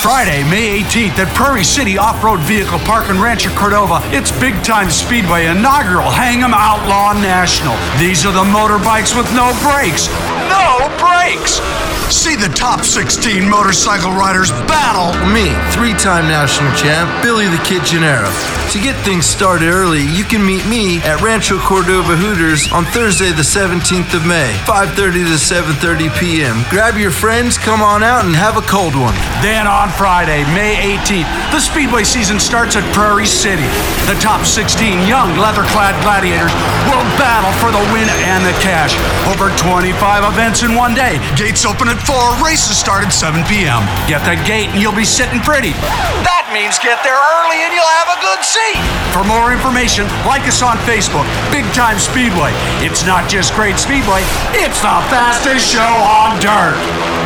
Friday, May 18th at Prairie City Off-Road Vehicle Park in Rancho Cordova, it's Big Time Speedway inaugural Hang 'em Outlaw National. These are the motorbikes with no brakes. No brakes! See the top 16 motorcycle riders battle. Me, 3-time national champ, Billy the Kid Gennaro. To get things started early, you can meet me at Rancho Cordova Hooters on Thursday the 17th of May, 5:30 to 7:30 p.m. Grab your friends, come on out, and have a cold one. Then on Friday, May 18th, the Speedway season starts at Prairie City. The top 16 young leather-clad gladiators will battle for the win and the cash. Over 25 events in one day. Gates open at 4, races start at 7 p.m. Get that gate and you'll be sitting pretty. That means get there early and you'll have a good seat. For more information, like us on Facebook, Big Time Speedway. It's not just great speedway, it's the fastest show on dirt.